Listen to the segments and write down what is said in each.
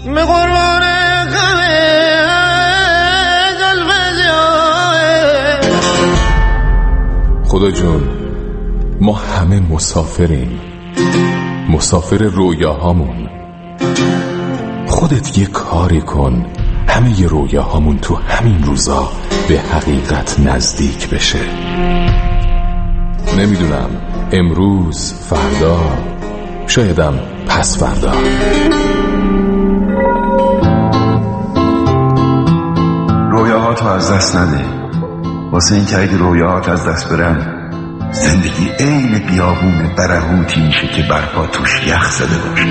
به قربان خدا جون، ما همه مسافریم، مسافر رویاهامون. خودت یه کاری کن همه ی رویاهامون تو همین روزا به حقیقت نزدیک بشه. نمیدونم امروز، فردا، شایدم پس فردا. رویاهاتو از دست نده، واسه این که اگه رویاهات از دست برن زندگی عین بیابون برهوتی میشه که برپا توش یخ زده باشه.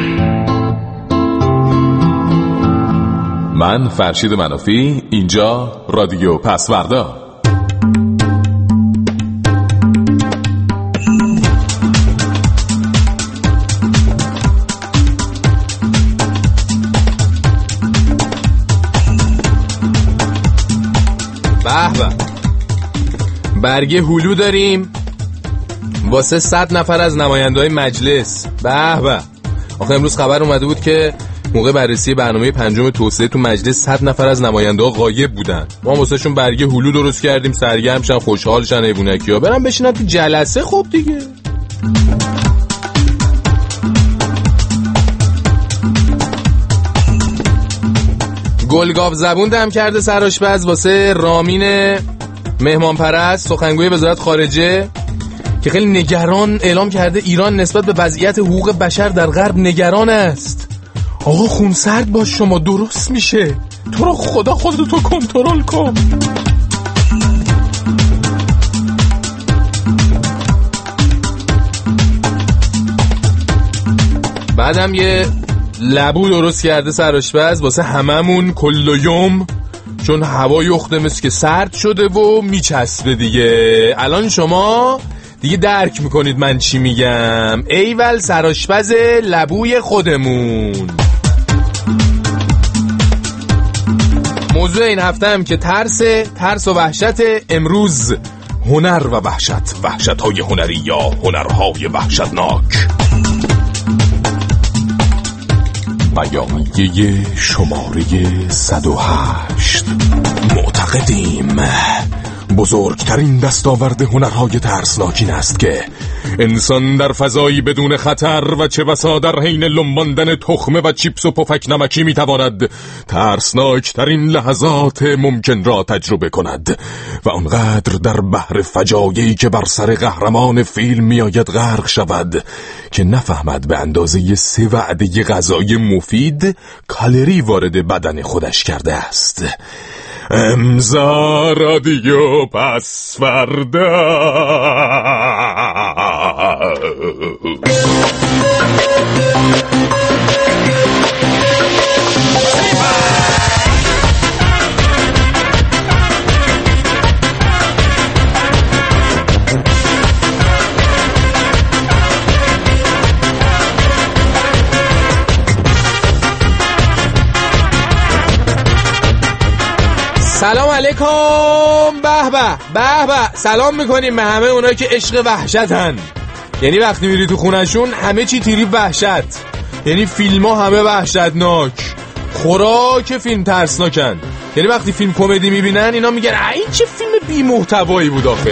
من فرشید منافی، اینجا رادیو پسوردا. به برگه هلو داریم واسه 100 نفر از نماینده‌های مجلس. به آخه امروز خبر اومده بود که موقع بررسی برنامه 5 توسعه تو مجلس 100 نفر از نماینده‌ها غایب بودن. ما واسه شون برگه هلو درست کردیم، سرگرم شن، خوشحال شن، ایوونکیا برن بشینن تو جلسه. خب دیگه گلگاو زبون دم کرده سرآشپز واسه رامین مهمان پرست، سخنگوی وزارت خارجه، که خیلی نگران اعلام کرده ایران نسبت به وضعیت حقوق بشر در غرب نگران است. آقا خونسرد باش، شما درست میشه، تو رو خدا خودتو کنترل کن. بعدم یه لبو درست کرده سرآشپز واسه هممون کل یوم، چون هوای اخته مثل که سرد شده و میچسبه دیگه. الان شما دیگه درک میکنید من چی میگم. ایول سرآشپز لبوی خودمون. موضوع این هفته هم که ترس و وحشت. امروز هنر و وحشت، وحشت‌های هنری یا هنرهای وحشتناک. بیانیه شماره 108. معتقدیم بزرگترین دستاورد هنرهای ترسناک این است که انسان در فضایی بدون خطر و چه بسا در حین لمباندن تخمه و چیپس و پفک نمکی میتواند ترسناکترین لحظات ممکن را تجربه کند و آنقدر در بحر فجایعی که بر سر قهرمان فیلم میآید غرق شود که نفهمد به اندازه 3 وعده غذای مفید کالری وارد بدن خودش کرده است. امضا رادیو پسوردا. سلام علیکم. به سلام میکنیم به همه اونایی که عشق وحشتن. یعنی وقتی میری تو خونشون همه چی تیریب وحشت، یعنی فیلم ها همه وحشتناک، خوراک فیلم ترسناکن. یعنی وقتی فیلم کمدی میبینن اینا میگن این چه فیلم بی محتوایی بود آخه.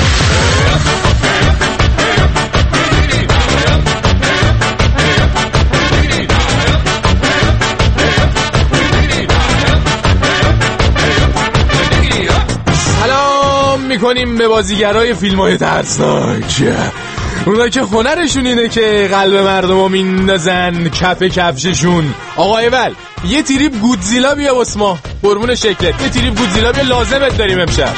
میکنیم به بازیگرای فیلم‌های ترسناک، اونا که هنرشون اینه که قلب مردمو میندازن کف کفششون. آقا ایول یه تریپ گودزیلا بیا واسه ما، قربون شکلت، یه تریپ گودزیلا بیا، لازمت داریم امشب.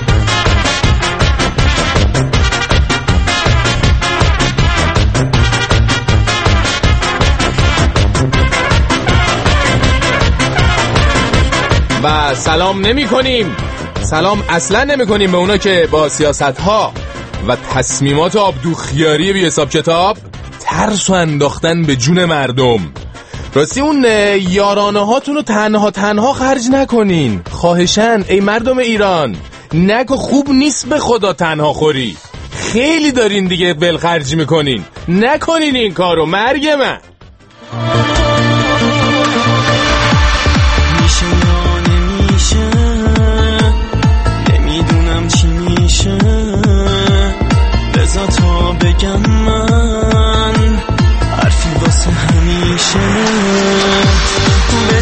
و سلام نمی کنیم، سلام اصلا نمی کنیم به اونا که با سیاست‌ها و تصمیمات آبدوخیاری بی حساب کتاب ترس و انداختن به جون مردم. راستی اون یارانه هاتون رو تنها خرج نکنین خواهشن. ای مردم ایران، نکو خوب نیست به خدا تنها خوری، خیلی دارین دیگه ول خرج میکنین، نکنین این کارو. مرگ من.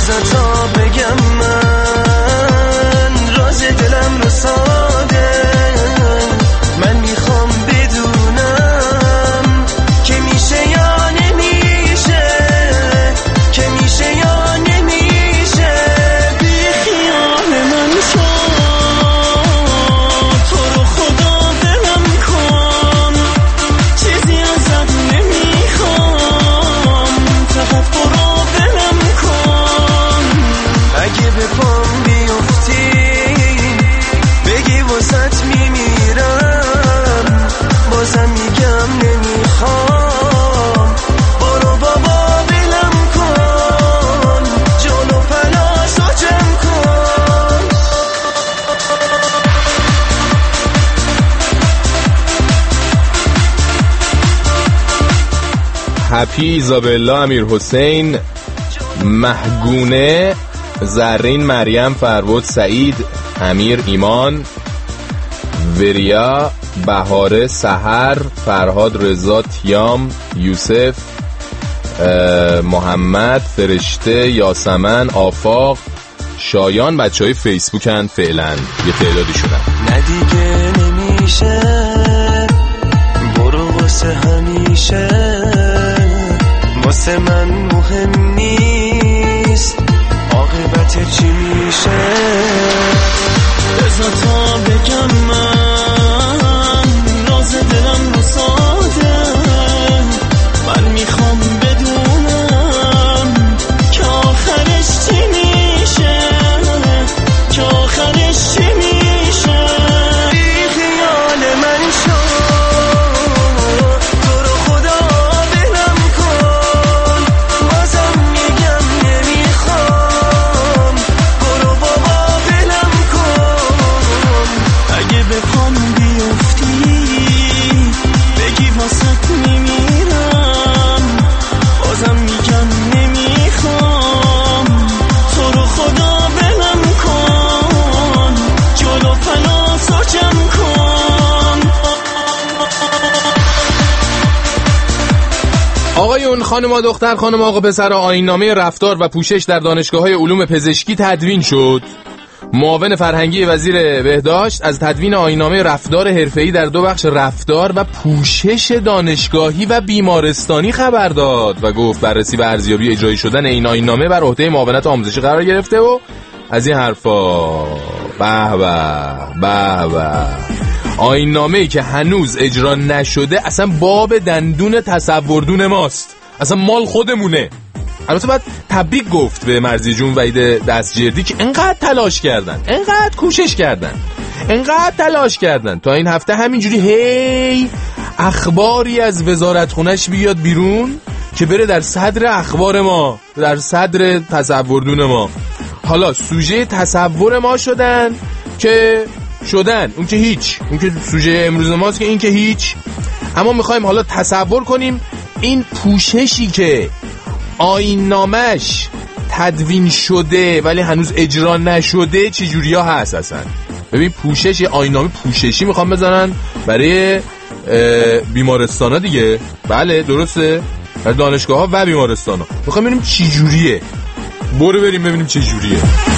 بذار تا بگم من راز دلم رو ساده، من میخوام بدونم که میشه یا نمیشه، که میشه یا نمیشه. بی خیال من شو، تو رو خدا دلم کن، چیزی ازت نمیخوام، فقط برو دلم کن. اگه به پام بیفتی بگی واسط میمیرم، بازم میگم نمیخوام، برو بابا بلم کن، جلو پلاس و جمع کن. هپی ایزابلا، امیر حسین، مهگونه، زرین، مریم، فرود، سعید، امیر، ایمان، وریا، بهاره، سحر، فرهاد، رضا، تیام، یوسف، محمد، فرشته، یاسمن، آفاق، شایان. بچه های فیسبوکن فعلا، یه تعدادیشونن. نه دیگه نمیشه، برو واسه همیشه، واسه من مهم نیست عاقبت چی میشه. بذار تا بگم من راز دلم رو ساده، من میخوام بدونم که آخرش چی میشه، که آخرش چی میشه. بی خیال من شو، تو رو خدا بلم کن، بازم میگم نمیخوام، برو بابا بلم کن. اگه به پام بیفتی بگی واسط میمیرم، بازم میگم نمیخوام، تو رو خدا بلم کن، جلو پلاس و جمع کن. آقایون، خانم دختر، خانم آقا پسر، آیین‌نامه رفتار و پوشش در دانشگاه‌های علوم پزشکی تدوین شد. معاون فرهنگی وزیر بهداشت از تدوین آیین‌نامه رفتار حرفه‌ای در 2 بخش رفتار و پوشش دانشگاهی و بیمارستانی خبر داد و گفت بررسی و ارزیابی اجرایی شدن این آیین‌نامه بر عهده معاونت آموزشی قرار گرفته و از این حرفا. به به. آیین‌نامه‌ای که هنوز اجرا نشده اصلا باب دندون تصوردون ماست، اصلا مال خودمونه. البته باید تبریک گفت به مرضی جون و وحید دستجردی که انقدر تلاش کردن، انقدر کوشش کردن، انقدر تلاش کردن تا این هفته همینجوری هی اخباری از وزارت خونش بیاد بیرون که بره در صدر اخبار ما، در صدر تصوردون ما. حالا سوژه تصور ما شدن، اون که هیچ، اون که سوژه امروز ماست که این که هیچ. اما میخوایم حالا تصور کنیم این پوششی که آیین‌نامش تدوین شده ولی هنوز اجرا نشده چجوریا هست. اصلا ببین، پوشش آیین‌نامه پوششی میخوام بزنن برای بیمارستانا دیگه. بله درسته، برای دانشگاه‌ها و بیمارستانا. میخوام ببینیم چجوریه، بریم ببینیم چجوریه.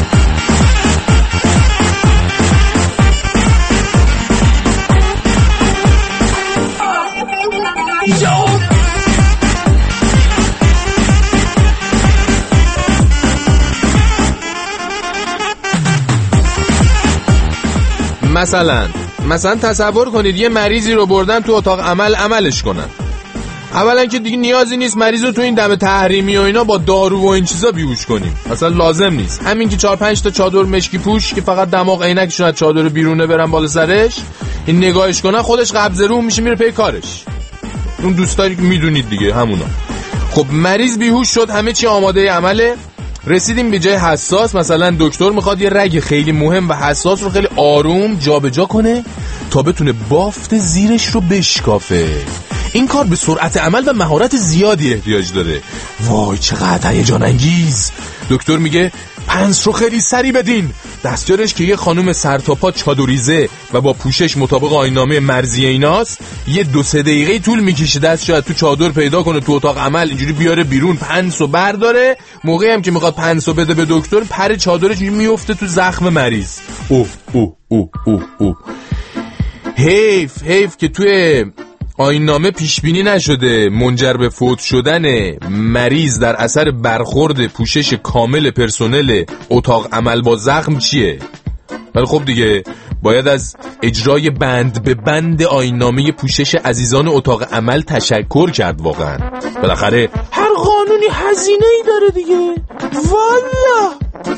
مثلا تصور کنید یه مریضی رو بردن تو اتاق عملش کنن. اولا که دیگه نیازی نیست مریض رو تو این دم تحریمی و اینا با دارو و این چیزا بیهوش کنیم، اصلا لازم نیست. همین که 4-5 تا چادر مشکی پوش که فقط دماغ عینکشون از چادر بیرونه برن بالا سرش، این نگاهش کنن خودش قبض روح میشه، میره پی کارش. اون دوستایی که میدونید دیگه، همونا. خب مریض بیهوش شد، همه چی آماده عمله، رسیدیم به جای حساس. مثلا دکتر میخواد یه رگ خیلی مهم و حساس رو خیلی آروم جابجا کنه تا بتونه بافت زیرش رو بشکافه. این کار به سرعت عمل و مهارت زیادی احتیاج داره. وای چقدر هیجان انگیز. دکتر میگه پنس رو خیلی سری بدین. دستیارش که یه خانم سرتاپا چادریزه و با پوشش مطابق آیین‌نامه مرضی ایناست، یه 2-3 دقیقه طول میکشه دست شاید تو چادر پیدا کنه تو اتاق عمل، اینجوری بیاره بیرون پنس رو برداره. موقعی هم که میخواد پنس رو بده به دکتر، پر چادرش میفته تو زخم مریض. اوه حیف که توی آیین‌نامه پیش بینی نشده منجر به فوت شدن مریض در اثر برخورد پوشش کامل پرسنل اتاق عمل با زخم چیه. ولی خب دیگه باید از اجرای بند به بند آیین‌نامه پوشش عزیزان اتاق عمل تشکر کرد. واقعا بالاخره هر قانونی هزینه‌ای داره دیگه. والا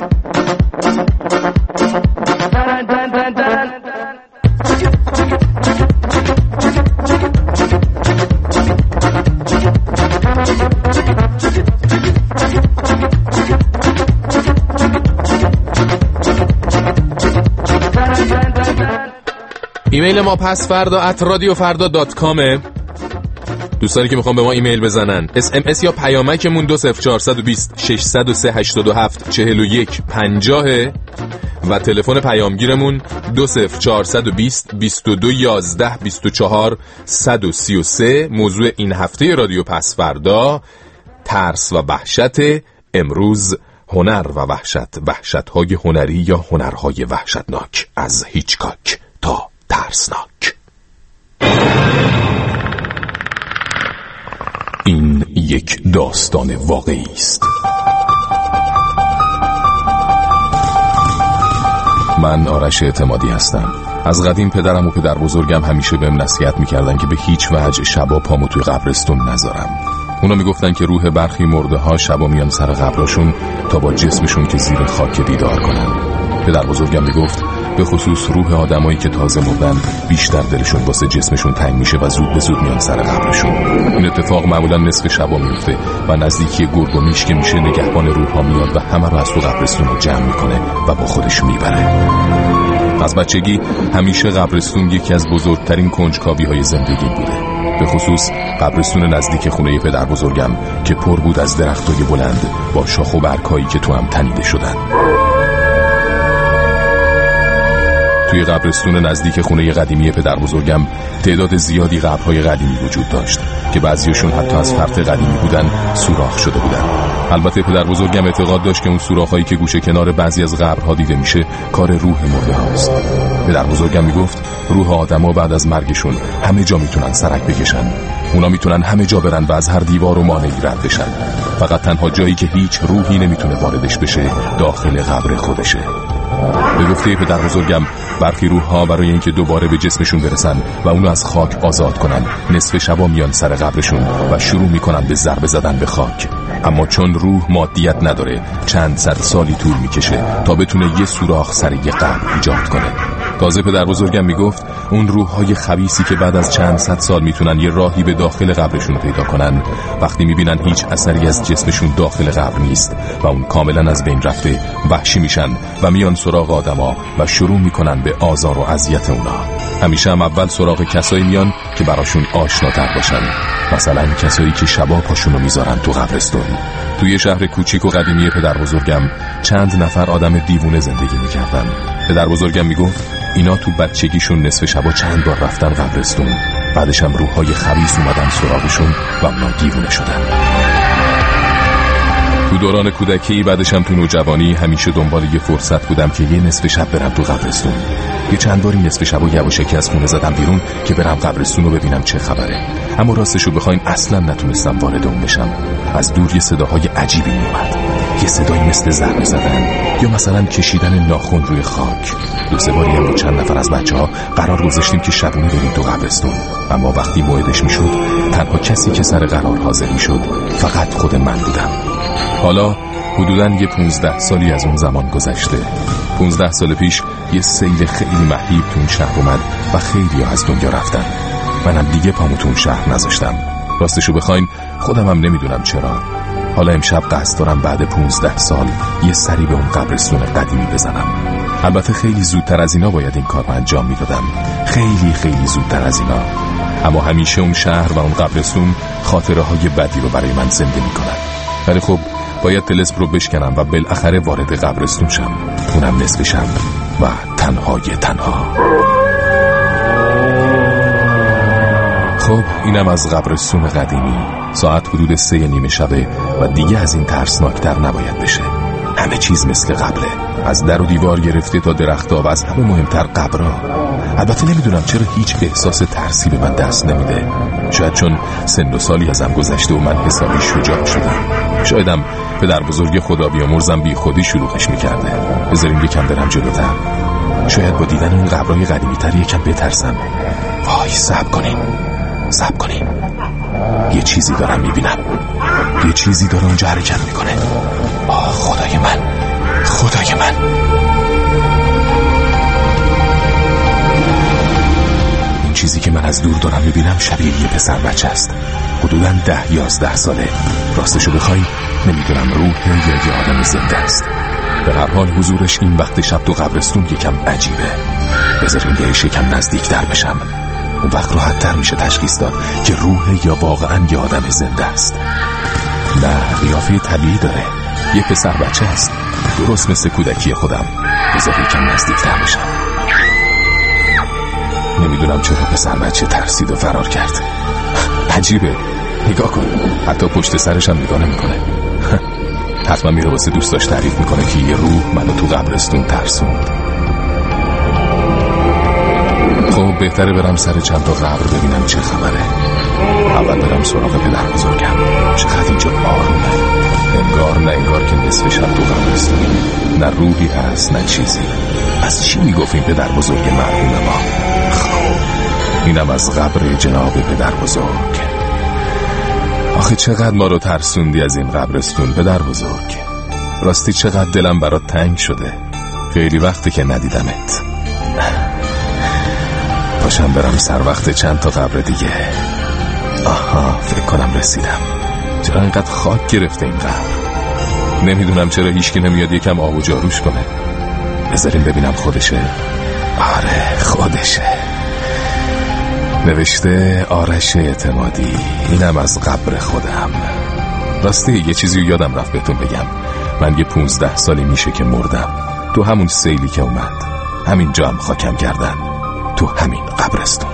ایمیل ما pasfarda@radiofarda.com. دوستانی که میخوان به ما ایمیل بزنن SMS یا پیامکمون 20420 603 87 41 50 و تلفن پیامگیرمون 20420 22 11 24 133. موضوع این هفته رادیو پسفردا ترس و وحشت. امروز هنر و وحشت، وحشت‌های هنری یا هنرهای وحشتناک، از هیچکاک تا ترسناک. این یک داستان واقعی است. من آرش اعتمادی هستم. از قدیم پدرم و پدر بزرگم همیشه بهم نصیحت میکردن که به هیچ وجه شبا پامو توی قبرستون نذارم. اونا میگفتن که روح برخی مرده ها شبا میان سر قبرشون تا با جسمشون که زیر خاک دیدار کنن. پدر بزرگم میگفت به خصوص روح آدمایی که تازه مردن بیشتر دلشون واسه جسمشون تنگ میشه و زود به زود میان سر قبرشون. این اتفاق معمولا نصف شبا میفته و نزدیکی گرگ و میش که میشه نگهبان روح ها میاد و همه رو از تو قبرستون جمع میکنه و با خودش میبره. از بچگی همیشه قبرستون یکی از بزرگترین کنجکاوی های زندگی بوده، به خصوص قبرستون نزدیک خونه پدر بزرگم که پر بود از درختای بلند با شاخ و برگ‌هایی که تو هم تنیده شدن. توی قبرستون نزدیک خونه قدیمی پدر بزرگم تعداد زیادی قبرهای قدیمی وجود داشت که بعضیشون حتی از فرط قدیمی بودن سوراخ شده بودن. البته پدر بزرگم اعتقاد داشت که اون سوراخ‌هایی که گوشه کنار بعضی از قبرها دیده میشه کار روح مرده هاست. پدر بزرگم میگفت روح آدما بعد از مرگشون همه جا میتونن سرک بکشن. اونا میتونن همه جا برن و از هر دیوار و مانعی رد بشن. فقط تنها جایی که هیچ روحی نمیتونه واردش بشه داخل قبر خودشه. به گفته پدر بزرگم برخی روح‌ها برای اینکه دوباره به جسمشون برسن و اونو از خاک آزاد کنن نصف شبا میان سر قبرشون و شروع میکنن به ضربه زدن به خاک. اما چون روح مادیت نداره چند صد سالی طول میکشه تا بتونه یه سوراخ سر یه قبر ایجاد کنه. تازه پدر بزرگم میگفت اون روح‌های خبیثی که بعد از چند صد سال میتونن یه راهی به داخل قبرشون پیدا کنن، وقتی میبینن هیچ اثری از جسمشون داخل قبر نیست و اون کاملا از بین رفته، وحشی میشن و میان سراغ آدما و شروع میکنن به آزار و اذیت اونا. همیشه هم اول سراغ کسایی میان که براشون آشناتر باشن، مثلا کسایی که شبا پاشونو میذارن تو قبرستون. توی شهر کوچیک و قدیمی پدر بزرگم چند نفر آدم دیوونه زندگی میکردن. پدر بزرگم میگفت اینا تو بچگیشون نصف شبا چند بار رفتن قبرستون، بعدش هم روح‌های خبیث اومدن سراغشون و اونا دیوونه شدن. تو دوران کودکی بعدش هم تو نوجوانی همیشه دنبال یه فرصت بودم که یه نصف شب برم تو قبرستون. یه چند باری نصف شب و یواشکی از خونه زدم بیرون که برم قبرستون رو ببینم چه خبره. اما راستشو بخواین اصلا نتونستم وارد اون بشم. از دور یه صداهای عجیبی میومد، یه صدایی مثل ضربه زدن یا مثلا کشیدن ناخن روی خاک. 2-3 باری هم با چند نفر از بچه‌ها قرار گذاشتیم که شبونه بریم تو قبرستون، اما وقتی موعدش میشد تنها کسی که سر قرار حاضر میشد فقط خود من بودم. حالا حدوداً یه 15 سالی از اون زمان گذشته. 15 سال پیش یه سیل خیلی مهیب تو اون شهر اومد و خیلی از دنیا رفتن. منم دیگه پامو تو اون شهر نذاشتم. راستشو بخواین خودم هم نمیدونم چرا. حالا امشب قصد دارم بعد 15 سال یه سری به اون قبرستون قدیمی بزنم. البته خیلی زودتر از اینا باید این کار رو انجام میدادم، خیلی زودتر از اینا. اما همیشه اون شهر و اون قبرستون خاطره های بدی رو برای من زنده میکنن. ولی خب باید طلسم رو بشکنم و بالاخره وارد قبرستون شم، اونم نصف شب و تنهای تنها. خب اینم از قبرستون قدیمی. ساعت حدود 3:30 شبه و دیگه از این ترسناکتر نباید بشه. همه چیز مثل قبله، از در و دیوار گرفته تا درخت‌ها و از همه مهمتر قبرها. البته نمیدونم چرا هیچ احساس ترسی به من دست نمیده. شاید چون سن و سالی ازم گذشته و من حسابی شجاع شدم. شایدم پدر بزرگ خدا بیامرزم بی خودی شلوغش میکرده. بذاریم یکم برم جلوتر. شاید با دیدن اون قبرهای قدیمی تر یکم بترسم. وای صبر کنین. یه چیزی دارم میبینم. یه چیزی داره اونجا حرکت میکنه. آه خدای من. این چیزی که من از دور دارم میبینم شبیه یه پسر بچه است. حدوداً 10-11 ساله. راستشو بخوای نمیدونم روحه یا یه آدم زنده است. به هر حال حضورش این وقت شب تو قبرستون یکم عجیبه. بذاریم بهش یکم نزدیکتر بشم. اون وقت راحت تر میشه تشخیص داد که روح یا واقعا یه آدم زنده است. نه قیافه طبیعی داره. یه پسر بچه است، درست مثل کودکی خودم. بذار یکم نزدیکتر بشم. نمیدونم چرا پسر بچه ترسید و فرار کرد. عجیبه، نگاه کن، حتی پشت سرش هم نگاه نمیکنه. حتما میره واسه دوستاش تعریف میکنه که یه روح منو تو قبرستون ترسوند. خب بهتره برم سر چند تا قبر ببینم چه خبره. اول برم سراغ پدر بزرگم. چقدر اینجا آرومه. انگار که نصف شب تو قبرستونیم. نه روحی هست نه چیزی. از چی میگفتیم پدر بزرگ مرحوم ما؟ خب اینم از قبر جناب پدر بزرگ. آخه چقدر ما رو ترسوندی از این قبرستون پدر بزرگ. راستی چقدر دلم برات تنگ شده. خیلی وقته که ندیدمت. باشم برم سر وقت چند تا قبر دیگه. آها فکر کنم رسیدم. چرا اینقدر خاک گرفته این قبر؟ نمیدونم چرا هیچکی نمیاد یکم آب و جاروش کنه. بذاریم ببینم خودشه. آره خودشه. نوشته آرش اعتمادی. اینم از قبر خودم. راستی یه چیزی رو یادم رفت بهتون بگم. من یه 15 سالی میشه که مردم. تو همون سیلی که اومد. همین جا هم خاکم کردن. تو همین قبرستون.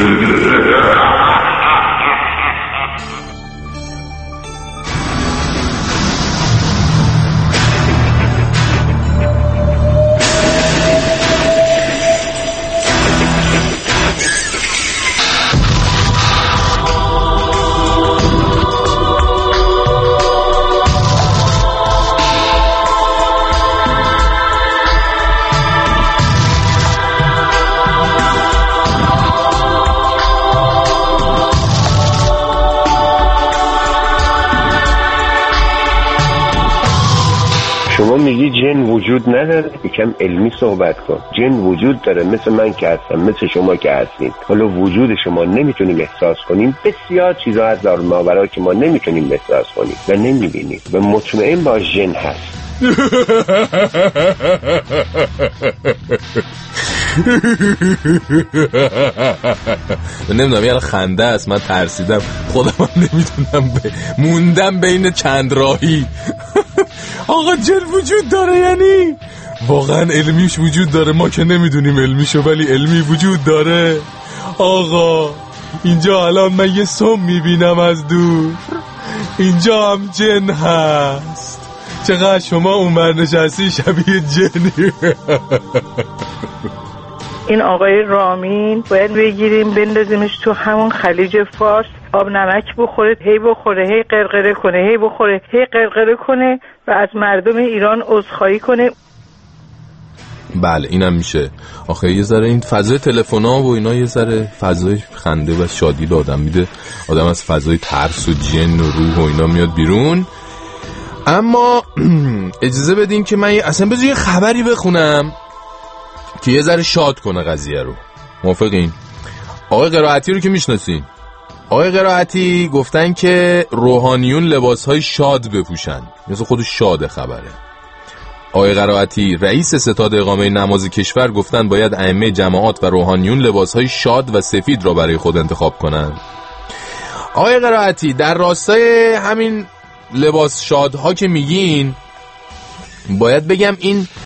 شما میگی جن وجود نداره؟ یکم علمی صحبت کن. جن وجود داره، مثل من که هستم، مثل شما که هستین. حالا وجود شما نمیتونیم احساس کنیم. بسیار چیزا از ماورا که ما نمیتونیم احساس کنیم و نمیبینیم و مطمئن باش جن هست. نمیدونم یه خنده است. من ترسیدم خودم نمیدونم موندم بین چند راهی. آقا جن وجود داره یعنی واقعا علمیش وجود داره. ما که نمیدونیم علمیشو ولی علمی وجود داره. آقا اینجا الان من یه سم میبینم از دور. اینجا هم جن هست. چقدر شما اونور نشستی شبیه جنی. این آقای رامین باید بگیریم بندازیمش تو همون خلیج فارس، آب نمک بخوره، هی بخوره، هی قرقره کنه، هی بخوره، هی قرقره کنه و از مردم ایران عذرخواهی کنه. بله اینم میشه. آخه یه ذره این فضای تلفن‌ها و اینا یه ذره فضای خنده و شادی به آدم میده. آدم از فضای ترس و جن و روح و اینا میاد بیرون. اما اجازه بدین که من اصلا بذار یه خبری بخونم که یه ذره شاد کنه قضیه رو. موافقین؟ آقای قرائتی رو که میشناسین. آقای قرائتی گفتن که روحانیون لباسهای شاد بپوشن. مثل خودش شاده خبره. آقای قرائتی رئیس ستاد اقامه نماز کشور گفتن باید ائمه جماعات و روحانیون لباسهای شاد و سفید را برای خود انتخاب کنن. آقای قرائتی در راستای همین لباس شادها که میگین، باید بگم این